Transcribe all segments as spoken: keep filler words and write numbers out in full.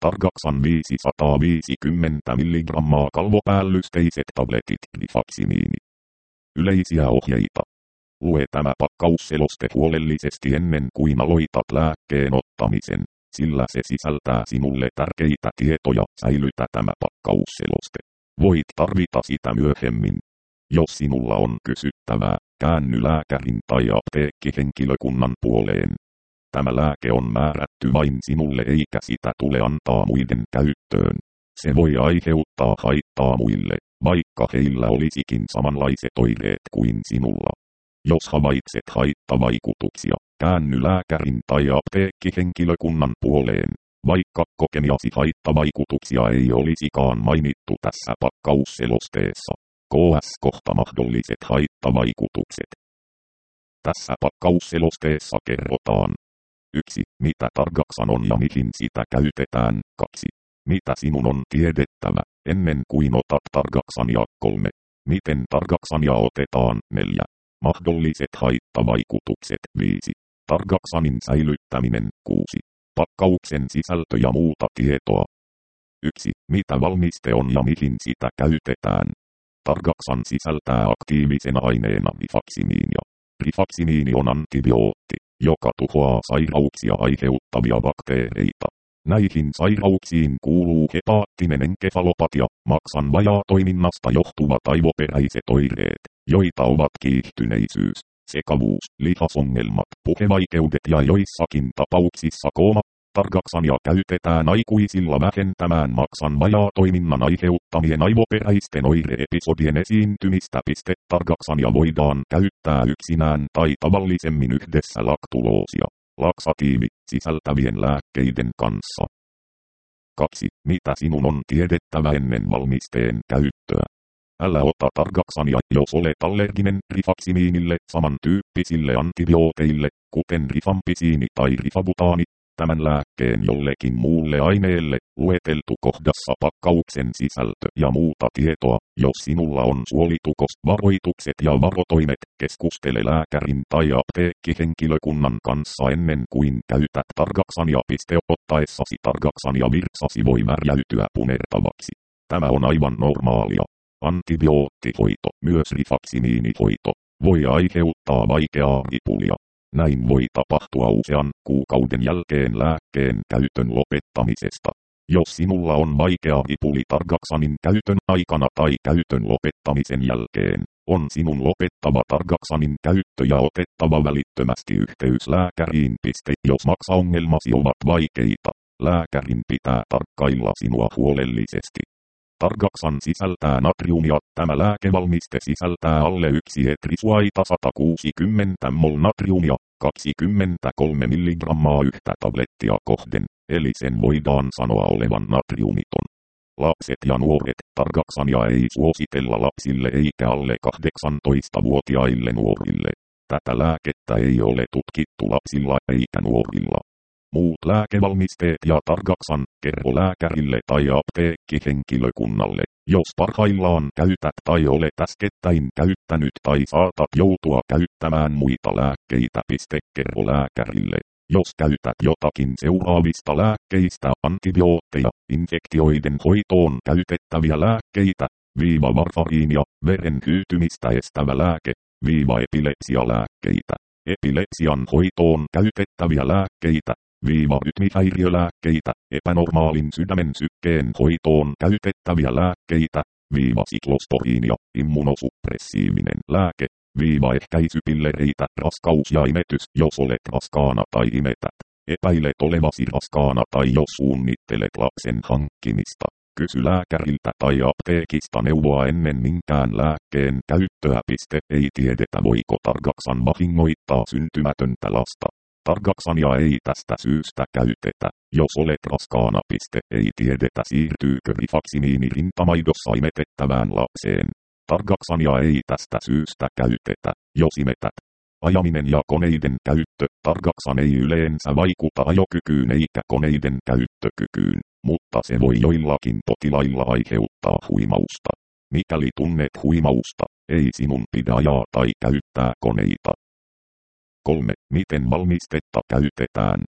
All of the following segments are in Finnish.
Targaxan viisisataaviisikymmentä milligrammaa kalvopäällysteiset tabletit rifaksimiini. Yleisiä ohjeita. Lue tämä pakkausseloste huolellisesti ennen kuin aloitat lääkkeen ottamisen, sillä se sisältää sinulle tärkeitä tietoja. Säilytä tämä pakkausseloste. Voit tarvita sitä myöhemmin. Jos sinulla on kysyttävää, käänny lääkärin tai apteekkihenkilökunnan puoleen. Tämä lääke on määrätty vain sinulle eikä sitä tule antaa muiden käyttöön. Se voi aiheuttaa haittaa muille, vaikka heillä olisikin samanlaiset oireet kuin sinulla. Jos havaitset haittavaikutuksia, käänny lääkärin tai apteekkihenkilökunnan puoleen, vaikka kokemiasi haittavaikutuksia ei olisikaan mainittu tässä pakkausselosteessa. K S kohta mahdolliset haittavaikutukset. Tässä pakkausselosteessa kerrotaan. yksi. Mitä Targaxan on ja mihin sitä käytetään. kaksi. Mitä sinun on tiedettävä, ennen kuin otat Targaxania. kolme. Miten Targaxania otetaan. neljä. Mahdolliset haittavaikutukset. viisi. Targaxanin säilyttäminen. kuusi. Pakkauksen sisältö ja muuta tietoa. yksi. Mitä valmiste on ja mihin sitä käytetään. Targaxan sisältää aktiivisena aineena rifaksimiinia. Rifaksimiini on antibiootti, joka tuhoaa sairauksia aiheuttavia bakteereita. Näihin sairauksiin kuuluu hepaattinen enkefalopatia, maksan vajaatoiminnasta johtuvat aivoperäiset oireet, joita ovat kiihtyneisyys, sekavuus, lihasongelmat, puhevaikeudet ja joissakin tapauksissa kooma. Targaxania käytetään aikuisilla vähentämään maksan vajaatoiminnan aiheuttamien aivoperäisten oire-episodien esiintymistä. Targaxania voidaan käyttää yksinään tai tavallisemmin yhdessä laktuloosia, laksatiivi, sisältävien lääkkeiden kanssa. kaksi. Mitä sinun on tiedettävä ennen valmisteen käyttöä? Älä ota Targaxania, jos olet allerginen rifaksimiinille, samantyyppisille antibiooteille, kuten rifampisiini tai rifabutaani. Tämän lääkkeen jollekin muulle aineelle, lueteltu kohdassa pakkauksen sisältö ja muuta tietoa. Jos sinulla on suolitukos, varoitukset ja varotoimet, keskustele lääkärin tai apteekkihenkilökunnan kanssa ennen kuin käytät Targaxania. Ottaessasi Targaxania virtsasi voi värjäytyä punertavaksi. Tämä on aivan normaalia. Antibioottihoito, myös rifaksimiinihoito, voi aiheuttaa vaikeaa ripulia. Näin voi tapahtua usean kuukauden jälkeen lääkkeen käytön lopettamisesta. Jos sinulla on vaikea ripuli Targaxanin käytön aikana tai käytön lopettamisen jälkeen, on sinun lopettava Targaxanin käyttö ja otettava välittömästi yhteys lääkäriin. Jos maksaongelmasi ovat vaikeita, lääkärin pitää tarkkailla sinua huolellisesti. Targaxan sisältää natriumia. Tämä lääkevalmiste sisältää alle yksi etrisuaita sata kuusikymmentä mol natriumia, kaksikymmentäkolme milligrammaa yhtä tablettia kohden, eli sen voidaan sanoa olevan natriumiton. Lapset ja nuoret. Targaxania ei suositella lapsille eikä alle kahdeksantoistavuotiaille nuorille. Tätä lääkettä ei ole tutkittu lapsilla eikä nuorilla. Muut lääkevalmisteet ja Targaxan, kerro lääkärille tai apteekkihenkilökunnalle, jos parhaillaan käytät tai olet äskettäin käyttänyt tai saatat joutua käyttämään muita lääkkeitä. Kerro lääkärille, jos käytät jotakin seuraavista lääkkeistä: antibiootteja, infektioiden hoitoon käytettäviä lääkkeitä, viiva varfariinia, veren hyytymistä estävä lääke, viiva epilepsialääkkeitä, epilepsian hoitoon käytettäviä lääkkeitä, viiva rytmihäiriölääkkeitä, epänormaalin sydämen sykkeen hoitoon käytettäviä lääkkeitä, viiva siklosporiinia, immunosuppressiivinen lääke, viiva ehkäisypillereitä, raskaus ja imetys, jos olet raskaana tai imetät, epäilet olevasi raskaana tai jos suunnittelet lapsen hankkimista. Kysy lääkäriltä tai apteekista neuvoa ennen minkään lääkkeen käyttöä. Ei tiedetä, voiko Targaxan vahingoittaa syntymätöntä lasta. Targaxania ei tästä syystä käytetä, jos olet raskaana. Ei tiedetä, siirtyykö rifaksimiini rintamaidossa imetettävään lapseen. Targaxania ei tästä syystä käytetä, jos imetät. Ajaminen ja koneiden käyttö. Targaxan ei yleensä vaikuta ajokykyyn eikä koneiden käyttökykyyn, mutta se voi joillakin potilailla aiheuttaa huimausta. Mikäli tunnet huimausta, ei sinun pidä ajaa tai käyttää koneita. kolme. Miten valmistetta käytetään?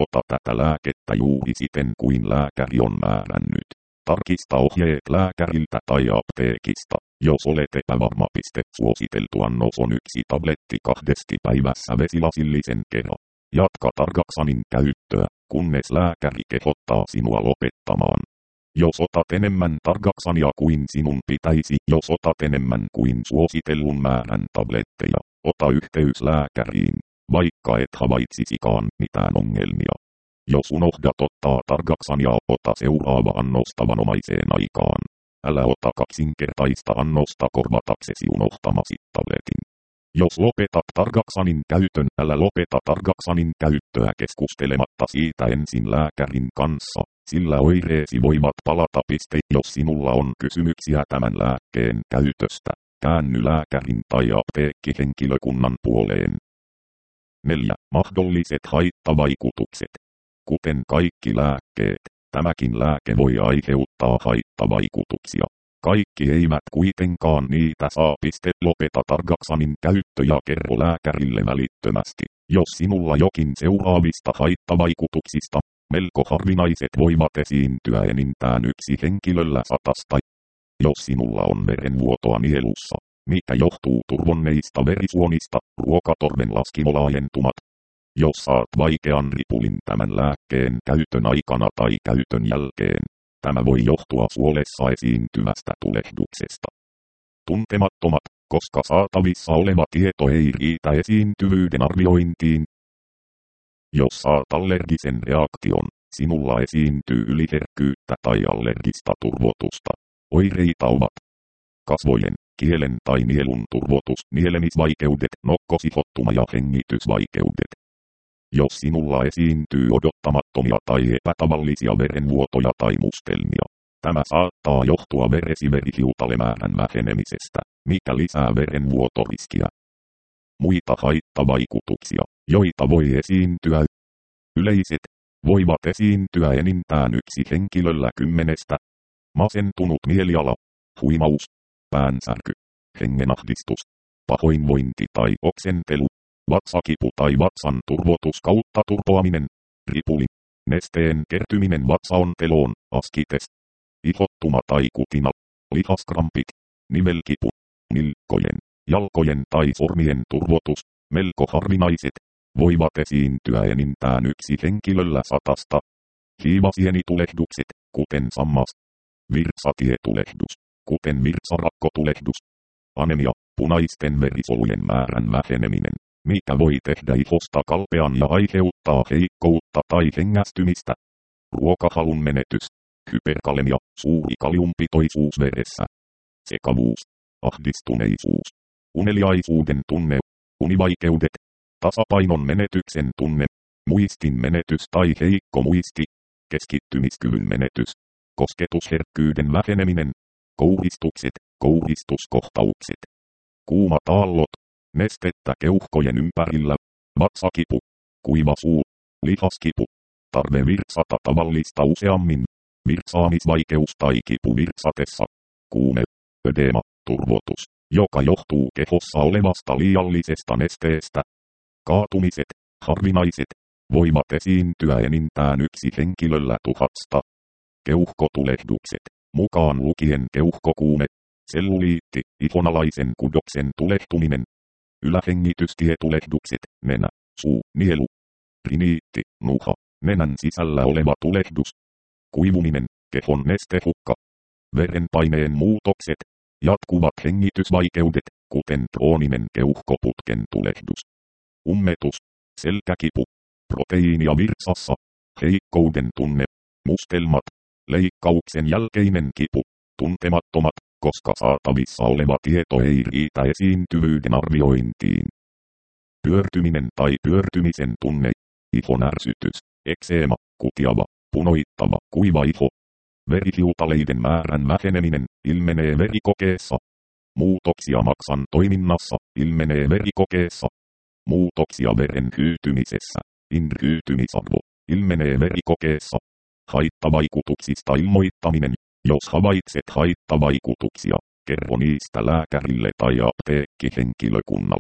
ota tätä lääkettä juuri siten kuin lääkäri on määrännyt. Tarkista ohjeet lääkäriltä tai apteekista. Jos olet epävarma, piste suositeltu annos on yksi tabletti kahdesti päivässä vesilasillisen kerran. Jatka Targaxanin käyttöä, kunnes lääkäri kehottaa sinua lopettamaan. Jos otat enemmän Targaxania kuin sinun pitäisi, jos otat enemmän kuin suositellun määrän tabletteja, ota yhteys lääkäriin, vaikka et havaitsisikaan mitään ongelmia. Jos unohdat ottaa Targaxania, ota seuraava annos tavanomaiseen aikaan. Älä ota kaksinkertaista annosta korvataksesi unohtamasi tabletin. Jos lopetat Targaxanin käytön, älä lopeta Targaxanin käyttöä keskustelematta siitä ensin lääkärin kanssa, sillä oireesi voivat palata. Piste. Jos sinulla on kysymyksiä tämän lääkkeen käytöstä, käänny lääkärin tai apteekkihenkilökunnan puoleen. neljä. Mahdolliset haittavaikutukset. Kuten kaikki lääkkeet, tämäkin lääke voi aiheuttaa haittavaikutuksia. Kaikki eivät kuitenkaan niitä saa. Piste. Lopeta Targaxanin käyttö ja kerro lääkärille välittömästi, jos sinulla jokin seuraavista haittavaikutuksista. Melko harvinaiset voivat esiintyä enintään yksi henkilöllä satasta. Jos sinulla on verenvuotoa nielussa, mikä johtuu turvonneista verisuonista, ruokatorven laskimolaajentumat. Jos saat vaikean ripulin tämän lääkkeen käytön aikana tai käytön jälkeen, tämä voi johtua suolessa esiintyvästä tulehduksesta. Tuntemattomat, koska saatavissa oleva tieto ei riitä esiintyvyyden arviointiin. Jos saat allergisen reaktion, sinulla esiintyy yliherkkyyttä tai allergista turvotusta. Oireita ovat kasvojen, kielen tai nielun turvotus, nielemisvaikeudet, nokkosihottuma ja hengitysvaikeudet. Jos sinulla esiintyy odottamattomia tai epätavallisia verenvuotoja tai mustelmia, tämä saattaa johtua veresi verihiutalemäärän vähenemisestä, mikä lisää verenvuotoriskiä. Muita haittavaikutuksia, joita voi esiintyä. Yleiset, voivat esiintyä enintään yksi henkilöllä kymmenestä. Masentunut mieliala, huimaus, päänsärky, hengenahdistus, pahoinvointi tai oksentelu, vatsakipu tai vatsan turvotus kautta turpoaminen, ripuli, nesteen kertyminen vatsaonteloon, askites, ihottuma tai kutina, lihaskrampit, nivelkipu, nilkkojen, jalkojen tai sormien turvotus, melko harvinaiset, voivat esiintyä enintään yksi henkilöllä satasta. Hiivasienitulehdukset, kuten sammas, virtsatietulehdus, kuten virtsarakkotulehdus, anemia, punaisten verisolujen määrän väheneminen, mikä voi tehdä ihosta kalpean ja aiheuttaa heikkoutta tai hengästymistä, ruokahalun menetys, hyperkalemia, suuri kaliumpitoisuus veressä, sekavuus, ahdistuneisuus, uneliaisuuden tunne, univaikeudet, tasapainon menetyksen tunne, muistin menetys tai heikko muisti, keskittymiskyvyn menetys, kosketusherkkyyden väheneminen, kouristukset, kouristuskohtaukset, kuumat aallot, nestettä keuhkojen ympärillä, vatsakipu, kuiva suu, lihaskipu, tarve virtsata tavallista useammin, virtsaamisvaikeus tai kipu virtsatessa, kuume, ödeema, turvotus, joka johtuu kehossa olevasta liiallisesta nesteestä. Kaatumiset, harvinaiset, voivat esiintyä enintään yksi henkilöllä tuhasta. Keuhkotulehdukset, mukaan lukien keuhkokuume, selluliitti, ihonalaisen kudoksen tulehtuminen, ylähengitystietulehdukset, nenä, suu, nielu, riniitti, nuha, nenän sisällä oleva tulehdus, kuivuminen, kehon nestehukka, verenpaineen muutokset, jatkuvat hengitysvaikeudet, kuten krooninen keuhkoputken tulehdus, ummetus, selkäkipu, proteiinia virtsassa, heikkouden tunne, mustelmat, leikkauksen jälkeinen kipu, tuntemattomat, koska saatavissa oleva tieto ei riitä esiintyvyyden arviointiin. Pyörtyminen tai pyörtymisen tunne, ihonärsytys, ekseema, kutiava, punoittava, kuiva iho. Verihiutaleiden määrän väheneminen, ilmenee verikokeessa. Muutoksia maksan toiminnassa, ilmenee verikokeessa. Muutoksia veren hyytymisessä, inhyytymisarvo, ilmenee verikokeessa. Haittavaikutuksista ilmoittaminen, jos havaitset haittavaikutuksia, kerro niistä lääkärille tai apteekkihenkilökunnalle.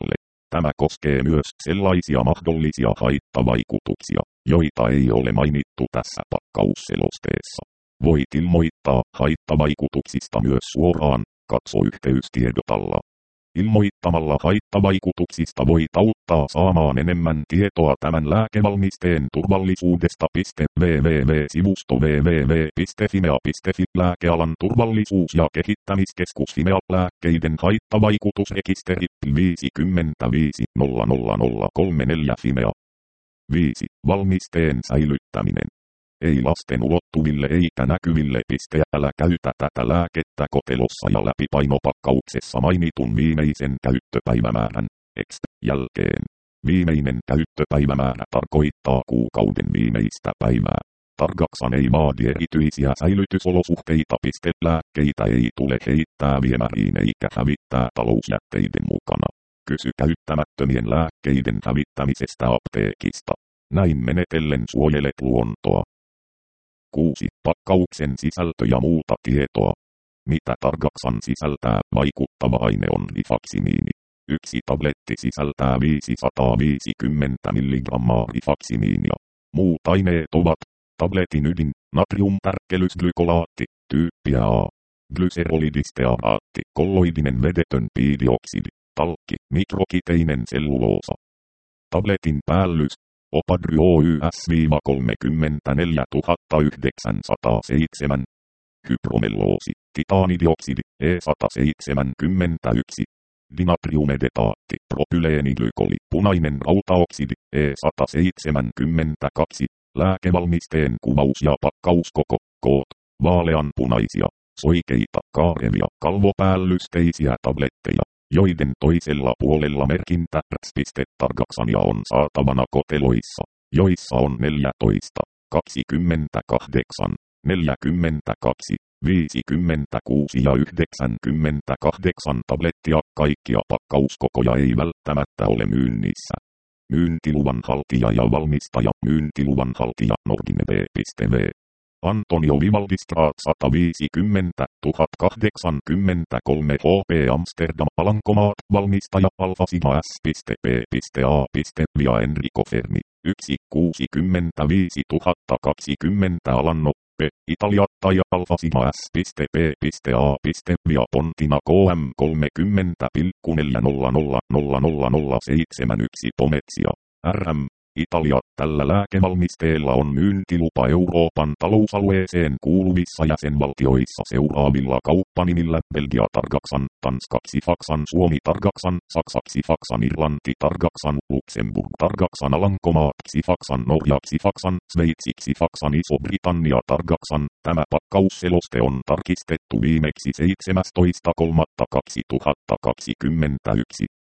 Tämä koskee myös sellaisia mahdollisia haittavaikutuksia, joita ei ole mainittu tässä pakkausselosteessa. Voit ilmoittaa haittavaikutuksista myös suoraan, katso yhteystiedot alla. Ilmoittamalla haittavaikutuksista voit auttaa saamaan enemmän tietoa tämän lääkevalmisteen turvallisuudesta. www-sivusto www piste fimea piste fi Lääkealan turvallisuus- ja kehittämiskeskus Fimea lääkkeiden haittavaikutusrekisteri viisikymmentäviisi nolla nolla nolla kolmekymmentäneljä Fimea. viisi. Valmisteen säilyttäminen. Ei lasten ulottuville eikä näkyville. Älä käytä tätä lääkettä kotelossa ja läpipainopakkauksessa mainitun viimeisen käyttöpäivämäärän X jälkeen. Viimeinen käyttöpäivämäärä tarkoittaa kuukauden viimeistä päivää. Targaksan ei vaadi erityisiä säilytysolosuhteita. Lääkkeitä ei tule heittää viemäriin eikä hävittää talousjätteiden mukana. Kysy käyttämättömien lääkkeiden hävittämisestä apteekista. Näin menetellen suojelet luontoa. kuusi. Pakkauksen sisältö ja muuta tietoa. Mitä Targaksan sisältää? Vaikuttava aine on rifaksimiini. Yksi tabletti sisältää viisisataaviisikymmentä milligrammaa rifaksimiinia. Muut aineet ovat tabletin ydin, natriumtärkkelysglykolaatti, tyyppiä A, glyserolidistearaatti, kolloidinen vedetön piidioksidi, talkki, mikrokiteinen selluloosa. Tabletin päällys, Opadry Oy S-kolmekymmentäneljätuhattayhdeksänsataaseitsemän. Hypromelloosi, titaanidioksidi, E sata seitsemänkymmentäyksi. Dinatriumedetaatti, propyleeniglikoli, punainen rautaoksidi, E sata seitsemänkymmentäkaksi. Lääkevalmisteen kuvaus ja pakkauskoko, koot, vaaleanpunaisia, soikeita, kaarevia, kalvopäällysteisiä tabletteja, joiden toisella puolella merkintä R S. Targaksania on saatavana koteloissa, joissa on neljätoista, kaksikymmentäkahdeksan, neljäkymmentäkaksi, viisikymmentäkuusi ja yhdeksänkymmentäkahdeksan tablettia. Kaikkia pakkauskokoja ei välttämättä ole myynnissä. Myyntiluvan haltija ja valmistaja. Myyntiluvan haltija Nordine B V. Antonio Vivaldi Straat sata viisikymmentä tuhatkahdeksankymmentäkolme H P Amsterdam Alankomaat. Valmistaja Alfa Sigma S P A Via Enrico Fermi yksi kuusikymmentäviisi tuhatta kaksikymmentä Alanno P Italia tai Alfa Sigma S P A Via Pontina K M kolmekymmentä neljä nolla nolla nolla nolla nolla seitsemän yksi Pomezia R M Italia. Tällä lääkevalmisteella on myyntilupa Euroopan talousalueeseen kuuluvissa jäsenvaltioissa seuraavilla kauppanimillä: Belgia Targaksan, Tanska Xifaxan, Suomi Targaksan, Saksa Xifaxan, Irlanti Targaksan, Luxemburg Targaksan, Alankomaat Xifaxan, Norja Xifaxan, Sveitsi Xifaxan, Iso-Britannia Targaksan. Tämä pakkausseloste on tarkistettu viimeksi seitsemästoista kolmatta kaksituhattakaksikymmentäyksi.